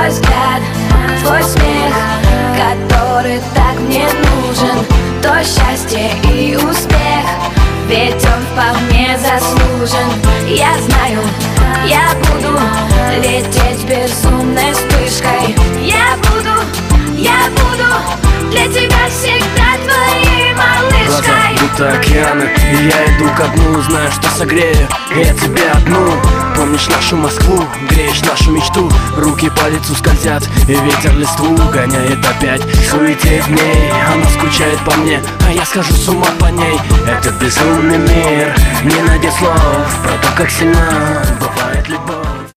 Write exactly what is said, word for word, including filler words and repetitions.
твой взгляд, твой смех, который так мне нужен. То счастье и успех, ведь он вполне заслужен. Я знаю, я буду лететь безумной вспышкой. Я буду, я буду для тебя всегда твоей малышкой. Глаза будто океаны, и я иду ко дну, зная, что согрею я тебя одну. Помнишь нашу Москву, греешь нашу мечту. Руки по лицу скользят, и ветер листву гоняет опять. Суетеет в ней, она скучает по мне, а я схожу с ума по ней. Этот безумный мир не найдет слов про то, как сильна бывает